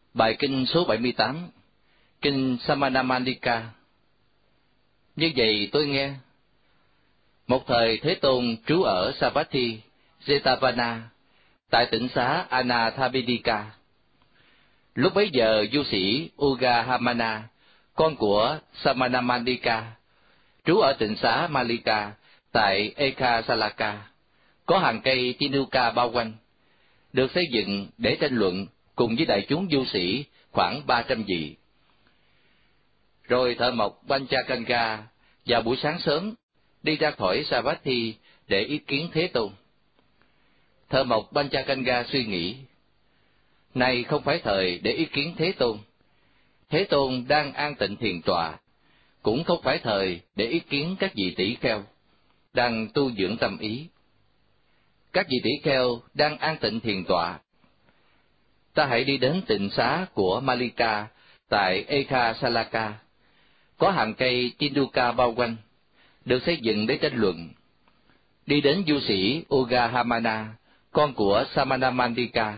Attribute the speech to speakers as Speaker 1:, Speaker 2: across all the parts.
Speaker 1: Bài kinh số 78, kinh Samanamandika. Như vậy tôi nghe, một thời Thế Tôn trú ở Savatthi, Jetavana, tại tỉnh xá Anathapindika. Lúc bấy giờ du sĩ Ugahamana, con của Samanamandika, trú ở tỉnh xá Malika, tại Ekasalaka, có hàng cây Tinuka bao quanh, được xây dựng để tranh luận cùng với đại chúng du sĩ khoảng 300 vị. Rồi thợ mộc Panchakanga vào buổi sáng sớm đi ra khỏi Savatthi để ý kiến Thế Tôn. Thợ mộc Panchakanga suy nghĩ, này không phải thời để ý kiến Thế Tôn. Thế Tôn đang an tịnh thiền tọa, cũng không phải thời để ý kiến các vị tỷ kheo đang tu dưỡng tâm ý. Các vị tỷ kheo đang an tịnh thiền tọa. Ta hãy đi đến tịnh xá của Malika tại Ekasalaka, có hàng cây Tinduka bao quanh, được xây dựng để tranh luận. Đi đến du sĩ Ugahamana, con của Samanamandika.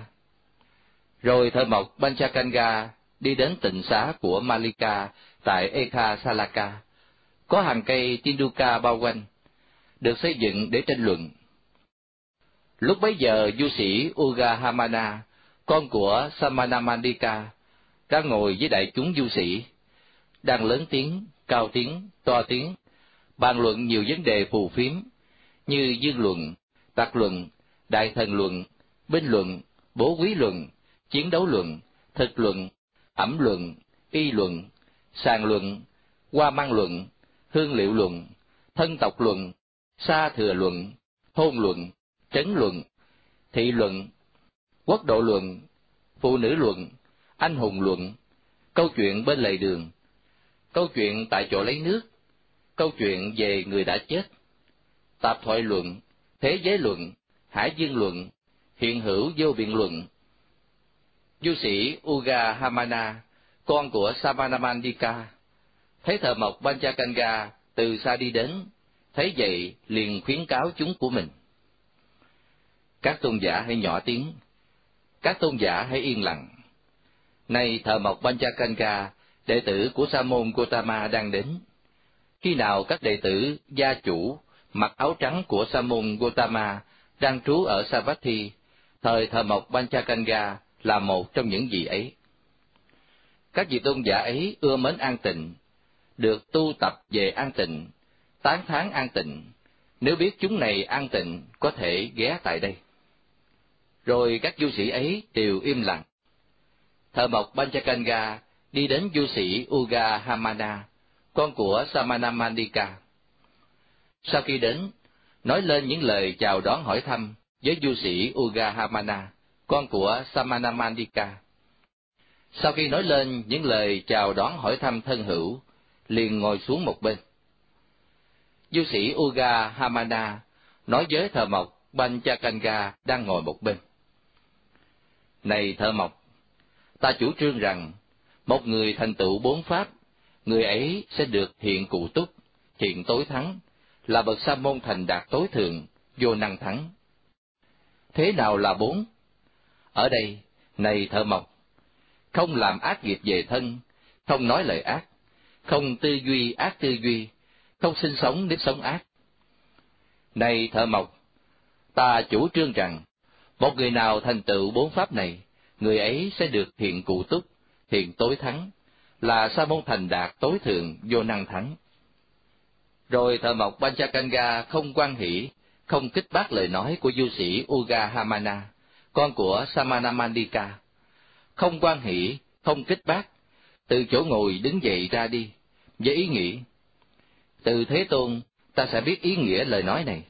Speaker 1: Rồi thợ mộc Panchakanga đi đến tịnh xá của Malika tại Ekasalaka, có hàng cây Tinduka bao quanh, được xây dựng để tranh luận. Lúc bấy giờ du sĩ Ugahamana, con của Samanamandika, đang ngồi với đại chúng du sĩ, đang lớn tiếng, cao tiếng, to tiếng, bàn luận nhiều vấn đề phù phiếm như dương luận, tặc luận, đại thần luận, binh luận, bố quý luận, chiến đấu luận, thực luận, ẩm luận, y luận, sàng luận, hoa mang luận, hương liệu luận, thân tộc luận, sa thừa luận, hôn luận, trấn luận, thị luận, quốc độ luận, phụ nữ luận, anh hùng luận, câu chuyện bên lề đường, câu chuyện tại chỗ lấy nước, câu chuyện về người đã chết, tạp thoại luận, thế giới luận, hải dương luận, hiện hữu vô biện luận. Du sĩ Ugahamana, con của Samanamandika, thấy thợ mộc Panchakanga từ xa đi đến, thấy vậy liền khuyến cáo chúng của mình: các tôn giả hãy nhỏ tiếng, các tôn giả hãy yên lặng. Nay thợ mộc Panchakanga, đệ tử của Sa môn Gotama đang đến. Khi nào các đệ tử gia chủ mặc áo trắng của Sa môn Gotama đang trú ở Savatthi, thời thợ mộc Panchakanga là một trong những vị ấy. Các vị tôn giả ấy ưa mến an tịnh, được tu tập về an tịnh, tán thán an tịnh. Nếu biết chúng này an tịnh, có thể ghé tại đây. Rồi các du sĩ ấy đều im lặng. Thợ mộc Panchakanga đi đến du sĩ Ugahamana, con của Samanamandika. Sau khi đến, nói lên những lời chào đón hỏi thăm với du sĩ Ugahamana, con của Samanamandika. Sau khi nói lên những lời chào đón hỏi thăm thân hữu, liền ngồi xuống một bên. Du sĩ Ugahamana nói với thợ mộc Panchakanga đang ngồi một bên: này thợ mộc, ta chủ trương rằng một người thành tựu bốn pháp, người ấy sẽ được thiện cụ túc, thiện tối thắng, là bậc sa môn thành đạt tối thượng, vô năng thắng. Thế nào là bốn? Ở đây, này thợ mộc, không làm ác nghiệp về thân, không nói lời ác, không tư duy ác tư duy, không sinh sống nếp sống ác. Này thợ mộc, ta chủ trương rằng một người nào thành tựu bốn pháp này, người ấy sẽ được thiện cụ túc, thiện tối thắng, là sa môn thành đạt tối thượng, vô năng thắng. Rồi thợ mộc Panchakanga không hoan hỷ, không kích bác lời nói của du sĩ Ugahamana, con của Samanamandika. Không hoan hỷ, không kích bác, từ chỗ ngồi đứng dậy ra đi, với ý nghĩ: từ Thế Tôn, ta sẽ biết ý nghĩa lời nói này.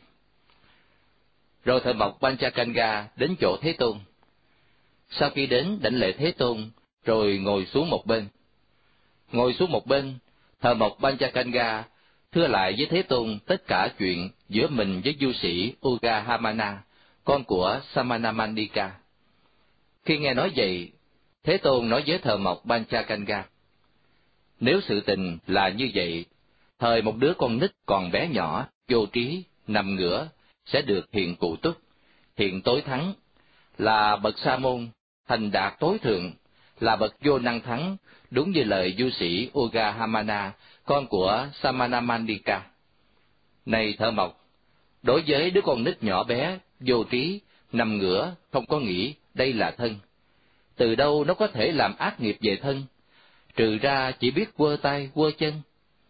Speaker 1: Rồi thợ mộc Panchakanga đến chỗ Thế Tôn. Sau khi đến đảnh lễ Thế Tôn, rồi ngồi xuống một bên. Ngồi xuống một bên, thợ mộc Panchakanga thưa lại với Thế Tôn tất cả chuyện giữa mình với du sĩ Ugahamana, con của Samanamandika. Khi nghe nói vậy, Thế Tôn nói với thợ mộc Panchakanga: nếu sự tình là như vậy, thời một đứa con nít còn bé nhỏ, vô trí, nằm ngửa, sẽ được thiện cụ túc, thiện tối thắng, là bậc sa môn, thành đạt tối thượng, là bậc vô năng thắng, đúng như lời du sĩ Ugahamana, con của Samanamandika. Này thợ mộc, đối với đứa con nít nhỏ bé, vô trí, nằm ngửa, không có nghĩ đây là thân, từ đâu nó có thể làm ác nghiệp về thân, trừ ra chỉ biết quơ tay quơ chân.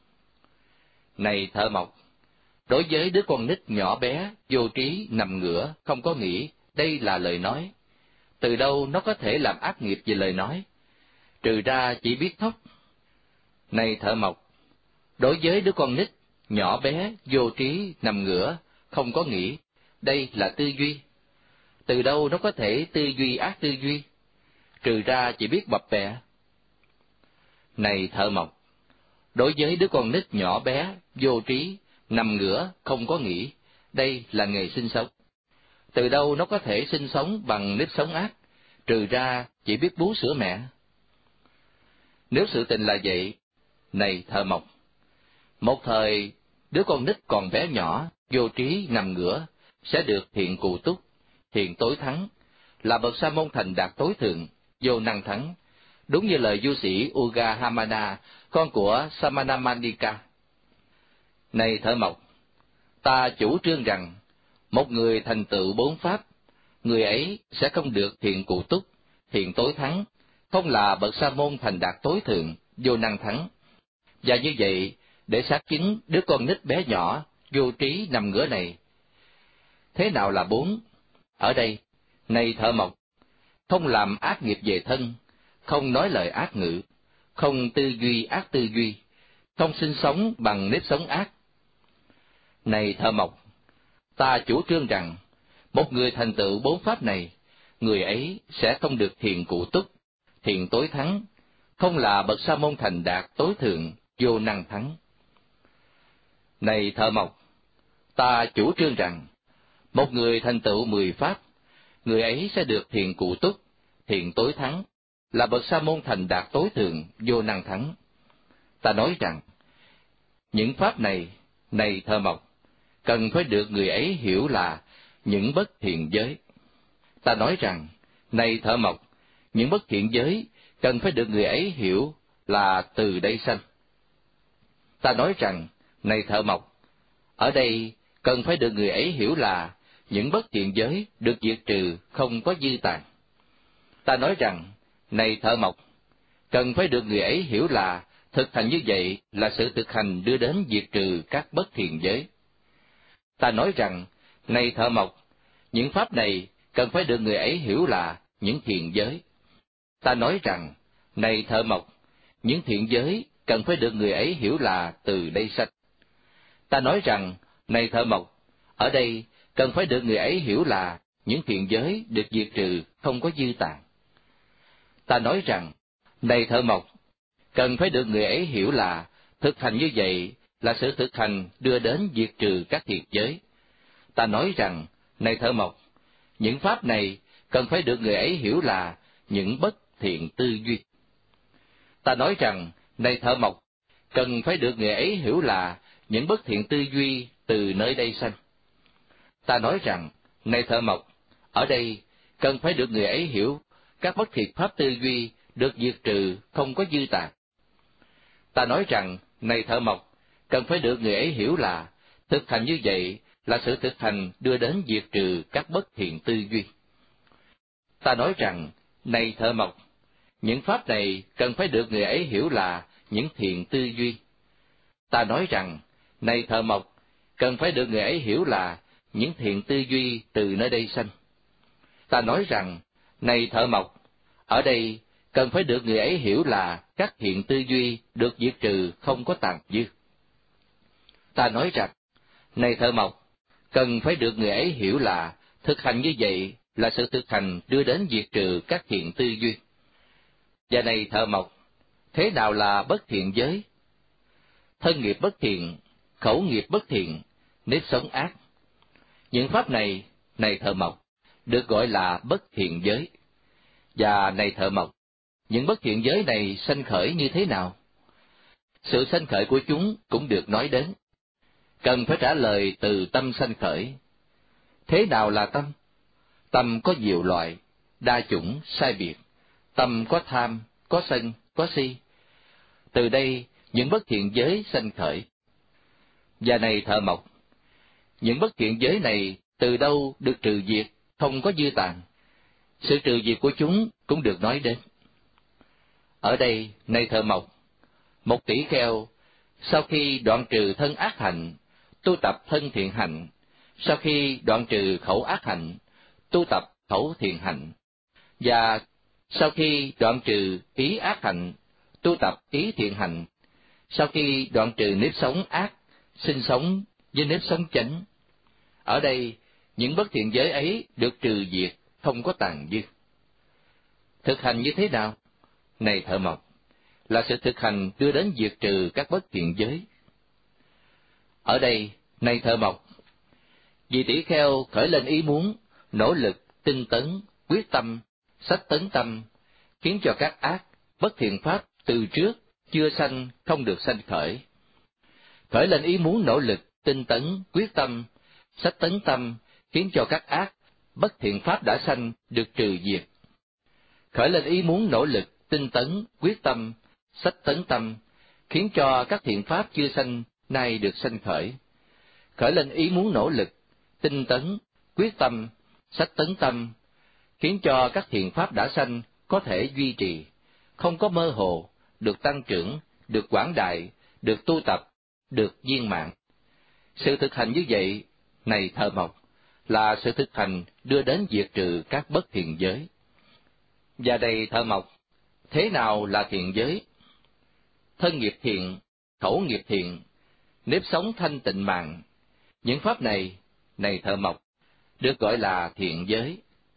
Speaker 1: Này thợ mộc, đối với đứa con nít nhỏ bé, vô trí, nằm ngửa, không có nghĩ đây là lời nói, từ đâu nó có thể làm ác nghiệp về lời nói, trừ ra chỉ biết thóc. Này thợ mộc, đối với đứa con nít nhỏ bé, vô trí, nằm ngửa, không có nghĩ đây là tư duy, từ đâu nó có thể tư duy ác tư duy, trừ ra chỉ biết bập bẹ. Này thợ mộc, đối với đứa con nít nhỏ bé, vô trí, nằm ngửa, không có nghĩ đây là nghề sinh sống, từ đâu nó có thể sinh sống bằng nếp sống ác, trừ ra chỉ biết bú sữa mẹ. Nếu sự tình là vậy, này thợ mộc, một thời đứa con nít còn bé nhỏ, vô trí, nằm ngửa sẽ được thiện cù túc, thiện tối thắng, là bậc sa môn thành đạt tối thượng, vô năng thắng, đúng như lời du sĩ Ugahamana, con của Samanamandika. Này thợ mộc, ta chủ trương rằng một người thành tựu bốn pháp, người ấy sẽ không được thiện cụ túc, thiện tối thắng, không là bậc sa môn thành đạt tối thượng, vô năng thắng. Và như vậy, để xác chứng đứa con nít bé nhỏ, vô trí nằm ngửa này. Thế nào là bốn? Ở đây, này thợ mộc, không làm ác nghiệp về thân, không nói lời ác ngữ, không tư duy ác tư duy, không sinh sống bằng nếp sống ác. Này thợ mộc, ta chủ trương rằng, một người thành tựu bốn pháp này, người ấy sẽ không được thiện cụ túc, thiện tối thắng, không là bậc sa môn thành đạt tối thượng, vô năng thắng. Này thợ mộc, ta chủ trương rằng, một người thành tựu 10 pháp, người ấy sẽ được thiện cụ túc, thiện tối thắng, là bậc sa môn thành đạt tối thượng, vô năng thắng. Ta nói rằng, những pháp này, này thợ mộc, cần phải được người ấy hiểu là những bất thiện giới. Ta nói rằng, này thợ mộc, những bất thiện giới cần phải được người ấy hiểu là từ đây sanh. Ta nói rằng, này thợ mộc, ở đây cần phải được người ấy hiểu là những bất thiện giới được diệt trừ không có dư tàn. Ta nói rằng, này thợ mộc, cần phải được người ấy hiểu là thực hành như vậy là sự thực hành đưa đến diệt trừ các bất thiện giới. Ta nói rằng, này thợ mộc, những pháp này cần phải được người ấy hiểu là những thiện giới. Ta nói rằng, này thợ mộc, những thiện giới cần phải được người ấy hiểu là từ đây sanh. Ta nói rằng, này thợ mộc, ở đây cần phải được người ấy hiểu là những thiện giới được diệt trừ không có dư tàn. Ta nói rằng, này thợ mộc, cần phải được người ấy hiểu là thực hành như vậy là sự thực hành đưa đến diệt trừ các thiện giới. Ta nói rằng, này thợ mộc, những pháp này cần phải được người ấy hiểu là những bất thiện tư duy. Ta nói rằng, này thợ mộc, cần phải được người ấy hiểu là những bất thiện tư duy từ nơi đây sanh. Ta nói rằng, này thợ mộc, ở đây cần phải được người ấy hiểu các bất thiện pháp tư duy được diệt trừ không có dư tàn. Ta nói rằng, này thợ mộc, cần phải được người ấy hiểu là thực hành như vậy là sự thực hành đưa đến diệt trừ các bất thiện tư duy. Ta nói rằng, này thợ mộc, những pháp này cần phải được người ấy hiểu là những thiện tư duy. Ta nói rằng, này thợ mộc, cần phải được người ấy hiểu là những thiện tư duy từ nơi đây sanh. Ta nói rằng, này thợ mộc, ở đây cần phải được người ấy hiểu là các thiện tư duy được diệt trừ không có tàn dư. Ta nói rằng, này thợ mộc, cần phải được người ấy hiểu là thực hành như vậy là sự thực hành đưa đến diệt trừ các thiện tư duy. Và này thợ mộc, thế nào là bất thiện giới? Thân nghiệp bất thiện, khẩu nghiệp bất thiện, nếp sống ác. Những pháp này, này thợ mộc, được gọi là bất thiện giới. Và này thợ mộc, những bất thiện giới này sanh khởi như thế nào? Sự sanh khởi của chúng cũng được nói đến. Cần phải trả lời từ tâm sanh khởi. Thế nào là tâm? Tâm có nhiều loại, đa chủng, sai biệt. Tâm có tham, có sân, có si. Từ đây, những bất thiện giới sanh khởi. Và này thợ mộc, những bất thiện giới này từ đâu được trừ diệt, không có dư tàn. Sự trừ diệt của chúng cũng được nói đến. Ở đây, này thợ mộc, một tỷ kheo, sau khi đoạn trừ thân ác hạnh, tu tập thân thiện hạnh, sau khi đoạn trừ khẩu ác hạnh, tu tập khẩu thiện hạnh, và sau khi đoạn trừ ý ác hạnh, tu tập ý thiện hạnh, sau khi đoạn trừ nếp sống ác, sinh sống với nếp sống chánh. Ở đây, những bất thiện giới ấy được trừ diệt, không có tàn dư. Thực hành như thế nào? Này thợ mộc, là sự thực hành đưa đến diệt trừ các bất thiện giới. Ở đây, này thợ mộc, vì tỷ kheo khởi lên ý muốn, nỗ lực, tinh tấn, quyết tâm, sách tấn tâm, khiến cho các ác, bất thiện pháp từ trước, chưa sanh, không được sanh khởi. Khởi lên ý muốn nỗ lực, tinh tấn, quyết tâm, sách tấn tâm, khiến cho các ác, bất thiện pháp đã sanh, được trừ diệt. Khởi lên ý muốn nỗ lực, tinh tấn, quyết tâm, sách tấn tâm, khiến cho các thiện pháp chưa sanh, nay được sanh khởi. Khởi lên ý muốn nỗ lực, tinh tấn, quyết tâm, sách tấn tâm, khiến cho các thiện pháp đã sanh có thể duy trì, không có mơ hồ, được tăng trưởng, được quảng đại, được tu tập, được viên mãn. Sự thực hành như vậy, này thợ mộc, là sự thực hành đưa đến diệt trừ các bất thiện giới. Và đây thợ mộc, thế nào là thiện giới? Thân nghiệp thiện, khẩu nghiệp thiện, nếp sống thanh tịnh mạng, những pháp này, này thợ mộc, được gọi là thiện giới.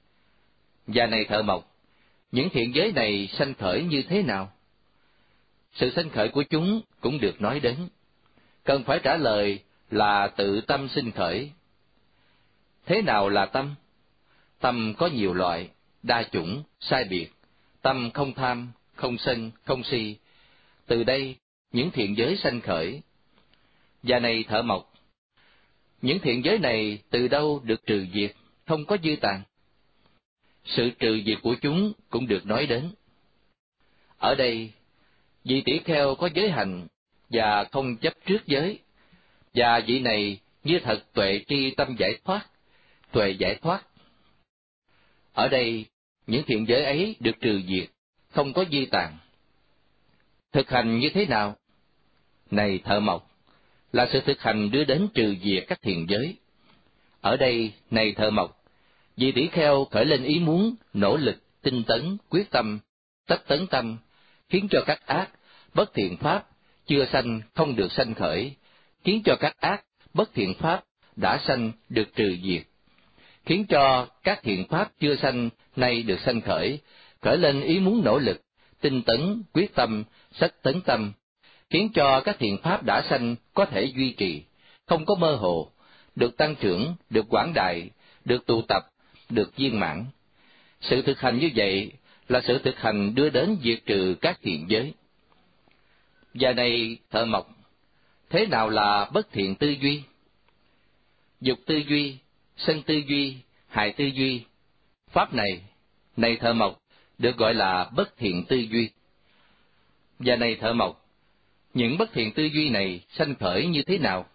Speaker 1: Và này thợ mộc, những thiện giới này sanh khởi như thế nào? Sự sanh khởi của chúng cũng được nói đến. Cần phải trả lời là tự tâm sinh khởi. Thế nào là tâm? Tâm có nhiều loại, đa chủng, sai biệt. Tâm không tham, không sân, không si. Từ đây, những thiện giới sanh khởi. Và này thợ mộc, những thiện giới này từ đâu được trừ diệt, không có dư tàn. Sự trừ diệt của chúng cũng được nói đến. Ở đây, vị tỷ kheo có giới hành và không chấp trước giới, và vị này như thật tuệ tri tâm giải thoát, tuệ giải thoát. Ở đây, những thiện giới ấy được trừ diệt, không có dư tàn. Thực hành như thế nào? Này thợ mộc, là sự thực hành đưa đến trừ diệt các thiện giới. Ở đây, này thợ mộc, vị tỷ kheo khởi lên ý muốn, nỗ lực, tinh tấn, quyết tâm, tất tấn tâm, khiến cho các ác, bất thiện pháp, chưa sanh không được sanh khởi, khiến cho các ác, bất thiện pháp, đã sanh được trừ diệt, khiến cho các thiện pháp chưa sanh nay được sanh khởi lên ý muốn nỗ lực, tinh tấn, quyết tâm, sách tấn tâm, khiến cho các thiện pháp đã sanh có thể duy trì, không có mơ hồ, được tăng trưởng, được quảng đại, được tụ tập, được viên mãn. Sự thực hành như vậy là sự thực hành đưa đến diệt trừ các thiện giới. Và này thợ mộc, thế nào là bất thiện tư duy? Dục tư duy, sân tư duy, hại tư duy. Pháp này, này thợ mộc, được gọi là bất thiện tư duy. Và này thợ mộc, những bất thiện tư duy này sanh khởi như thế nào?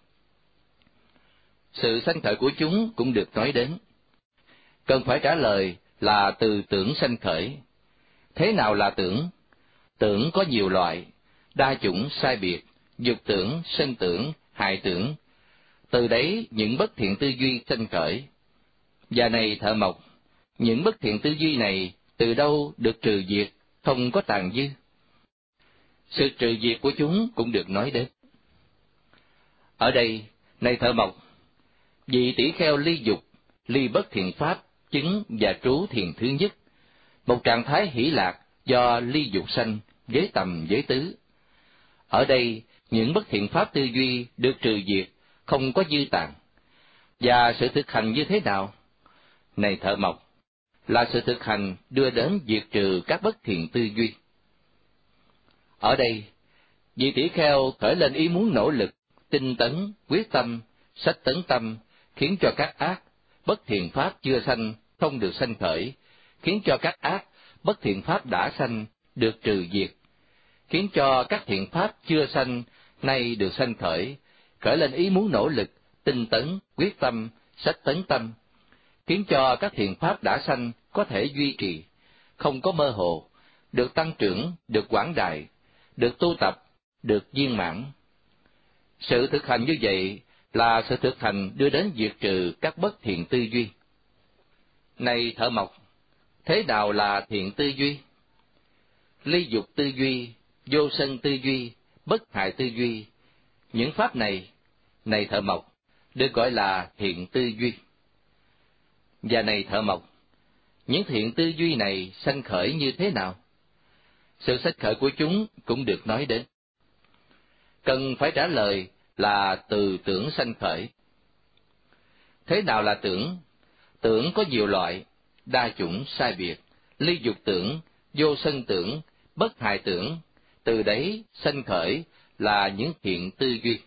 Speaker 1: Sự sanh khởi của chúng cũng được nói đến. Cần phải trả lời là từ tưởng sanh khởi. Thế nào là tưởng? Tưởng có nhiều loại, đa chủng sai biệt, dục tưởng, sân tưởng, hại tưởng. Từ đấy những bất thiện tư duy sanh khởi. Và này thợ mộc, những bất thiện tư duy này từ đâu được trừ diệt, không có tàn dư? Sự trừ diệt của chúng cũng được nói đến. Ở đây, này thợ mộc, vị tỷ kheo ly dục, ly bất thiện pháp, chứng và trú thiền thứ nhất, một trạng thái hỷ lạc do ly dục sanh, giới tầm giới tứ. Ở đây, những bất thiện pháp tư duy được trừ diệt, không có dư tàn. Và sự thực hành như thế nào? Này thợ mộc, là sự thực hành đưa đến diệt trừ các bất thiện tư duy. Ở đây, vị tỷ kheo khởi lên ý muốn nỗ lực, tinh tấn, quyết tâm, sách tấn tâm, khiến cho các ác, bất thiện pháp chưa sanh, không được sanh khởi, khiến cho các ác, bất thiện pháp đã sanh, được trừ diệt, khiến cho các thiện pháp chưa sanh nay được sanh khởi, khởi lên ý muốn nỗ lực, tinh tấn, quyết tâm, sách tấn tâm, khiến cho các thiện pháp đã sanh có thể duy trì, không có mơ hồ, được tăng trưởng, được quảng đại, được tu tập, được viên mãn. Sự thực hành như vậy là sự thực hành đưa đến diệt trừ các bất thiện tư duy. Này thợ mộc, thế nào là thiện tư duy? Ly dục tư duy, vô sân tư duy, bất hại tư duy, những pháp này, này thợ mộc, được gọi là thiện tư duy. Và này thợ mộc, những thiện tư duy này sanh khởi như thế nào? Sự sanh khởi của chúng cũng được nói đến. Cần phải trả lời là từ tưởng sanh khởi. Thế nào là tưởng? Tưởng có nhiều loại, đa chủng sai biệt, ly dục tưởng, vô sân tưởng, bất hại tưởng, từ đấy sanh khởi là những thiện tư duy.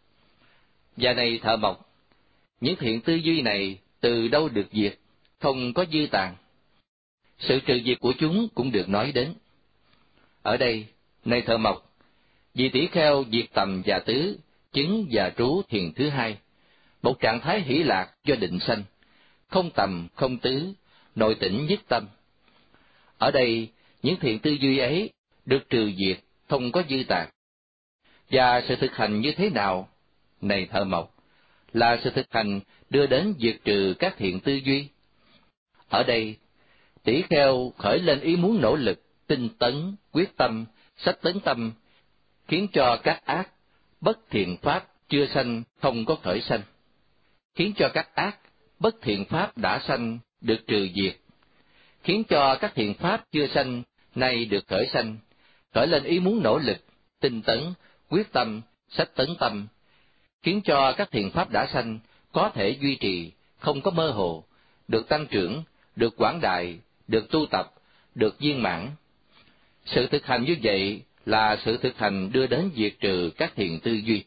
Speaker 1: Và này thợ mộc, những thiện tư duy này từ đâu được diệt, không có dư tàn. Sự trừ diệt của chúng cũng được nói đến. Ở đây, này thợ mộc, vì tỷ kheo diệt tầm và tứ, chứng và trú thiền thứ hai, một trạng thái hỷ lạc do định sanh, không tầm không tứ, nội tỉnh nhất tâm. Ở đây, những thiện tư duy ấy được trừ diệt, không có dư tàn. Và sự thực hành như thế nào, này thợ mộc, là sự thực hành đưa đến diệt trừ các thiện tư duy. Ở đây, tỷ kheo khởi lên ý muốn nỗ lực, tinh tấn, quyết tâm, sách tấn tâm, khiến cho các ác, bất thiện pháp chưa sanh không có khởi sanh, khiến cho các ác, bất thiện pháp đã sanh được trừ diệt, khiến cho các thiện pháp chưa sanh nay được khởi sanh, khởi lên ý muốn nỗ lực, tinh tấn, quyết tâm, sách tấn tâm, khiến cho các thiện pháp đã sanh có thể duy trì, không có mơ hồ, được tăng trưởng, được quảng đại, được tu tập, được viên mãn. Sự thực hành như vậy là sự thực hành đưa đến diệt trừ các thiện tư duy.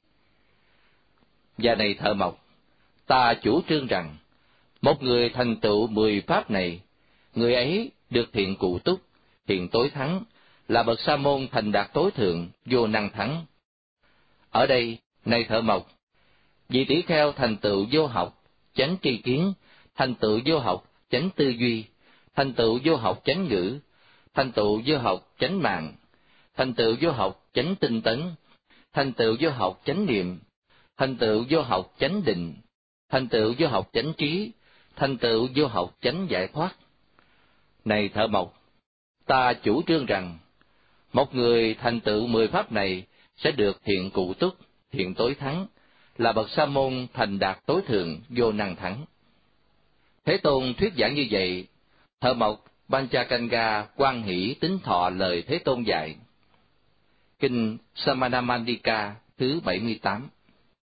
Speaker 1: Và này thợ mộc, ta chủ trương rằng, một người thành tựu 10 pháp này, người ấy được thiện cụ túc, thiện tối thắng, là bậc sa môn thành đạt tối thượng, vô năng thắng. Ở đây, này thợ mộc, vị tỷ kheo thành tựu vô học, chánh tri kiến, thành tựu vô học, chánh tư duy, thành tựu vô học chánh ngữ, thành tựu vô học chánh mạng, thành tựu vô học chánh tinh tấn, thành tựu vô học chánh niệm, thành tựu vô học chánh định, thành tựu vô học chánh trí, thành tựu vô học chánh giải thoát. Này thợ mộc, ta chủ trương rằng, một người thành tựu 10 pháp này sẽ được thiện cụ túc, thiện tối thắng, là bậc sa môn thành đạt tối thượng, vô năng thắng. Thế Tôn thuyết giảng như vậy, thợ mộc Panchakanga hoan hỷ tín thọ lời Thế Tôn dạy. Kinh Samanamandika thứ 78.